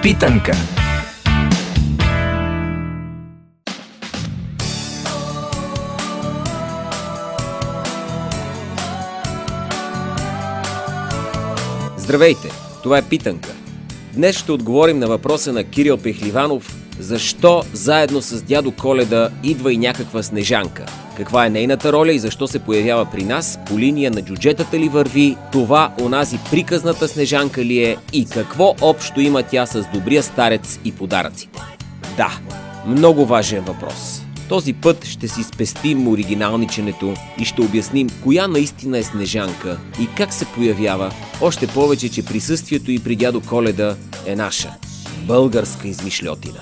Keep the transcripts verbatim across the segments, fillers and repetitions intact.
Питанка. Здравейте, това е Питанка. Днес ще отговорим на въпроса на Кирил Пехливанов: защо заедно с дядо Коледа идва и някаква Снежанка? Каква е нейната роля и защо се появява при нас? По линия на джуджетата ли върви? Това онази приказната Снежанка ли е? И какво общо има тя с добрия старец и подаръците? Да, много важен въпрос. Този път ще си спестим оригиналниченето и ще обясним коя наистина е Снежанка и как се появява, още повече, че присъствието и при дядо Коледа е наша българска измишльотина.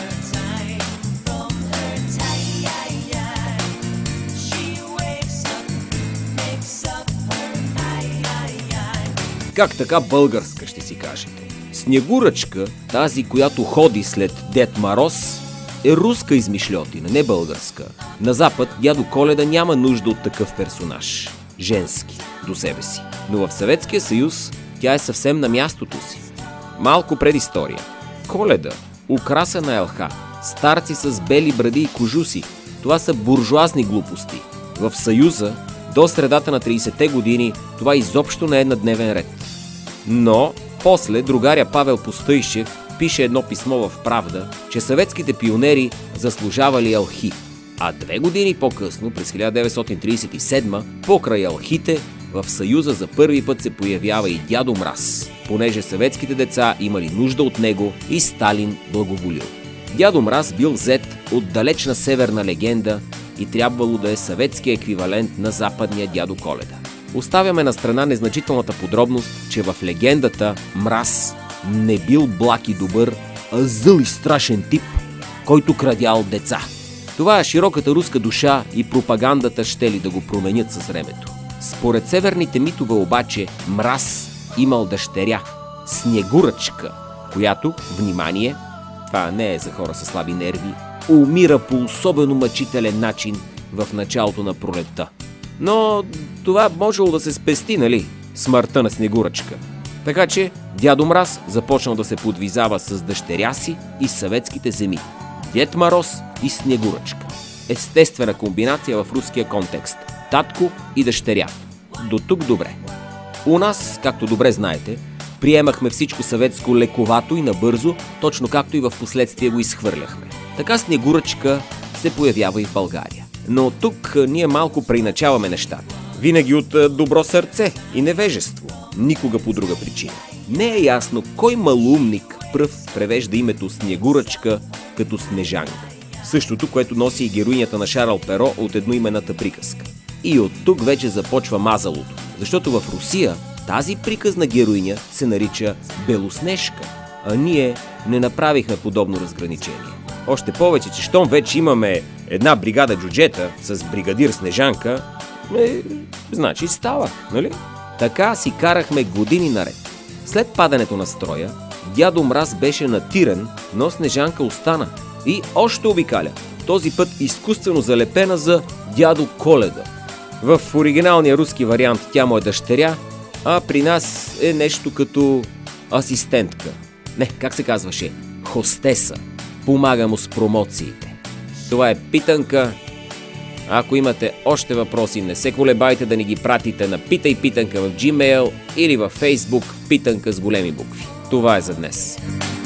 Как така българска, ще си кажете? Снегуръчка, тази, която ходи след Дед Мороз, е руска измишльотина, не българска. На Запад дядо Коледа няма нужда от такъв персонаж, женски, до себе си. Но в Съветския съюз тя е съвсем на мястото си. Малко предистория. Коледа, украсена елха, старци с бели бради и кожуси, това са буржоазни глупости. В Съюза до средата на тридесетте години това изобщо не е на дневен ред. Но после другаря Павел Пустойшев пише едно писмо в Правда, че съветските пионери заслужавали елхи. А две години по-късно, през хиляда деветстотин тридесет и седма, покрай елхите, в Съюза за първи път се появява и дядо Мраз, понеже съветските деца имали нужда от него и Сталин благоволил. Дядо Мраз бил взет от далечна северна легенда и трябвало да е съветски еквивалент на западния дядо Коледа. Оставяме на страна незначителната подробност, че в легендата Мраз не бил благ и добър, а зъл и страшен тип, който крадял деца. Това е широката руска душа и пропагандата щели да го променят със времето. Според северните митове обаче Мраз имал дъщеря, Снегуръчка, която, внимание, това не е за хора със слаби нерви, умира по особено мъчителен начин в началото на пролетта. Но това можело да се спести, нали? Смъртта на Снегуръчка. Така че дядо Мраз започнал да се подвизава с дъщеря си и съветските земи. Дед Мороз и Снегуръчка. Естествена комбинация в руския контекст. Татко и дъщеря. До тук добре. У нас, както добре знаете, приемахме всичко съветско лековато и набързо, точно както и в последствие го изхвърляхме. Така Снегуръчка се появява и в България. Но тук ние малко преиначаваме нещата. Винаги от добро сърце и невежество. Никога по друга причина. Не е ясно кой малумник пръв превежда името Снегуръчка като Снежанка. Същото, което носи и героинята на Шарл Перо от едноименната приказка. И от тук вече започва мазалото. Защото в Русия тази приказна героиня се нарича Белоснежка, а ние не направихме подобно разграничение. Още повече, че щом вече имаме една бригада джуджета с бригадир Снежанка, е, значи става, нали? Така си карахме години наред. След падането на строя, дядо Мраз беше натиран, но Снежанка остана и още обикаля. Този път изкуствено залепена за дядо Коледа. В оригиналния руски вариант тя му е дъщеря, а при нас е нещо като асистентка. Не, как се казваше? Хостеса. Помага му с промоциите. Това е Питанка. Ако имате още въпроси, не се колебайте да ни ги пратите на Питай Питанка в Gmail или във Facebook Питанка с големи букви. Това е за днес.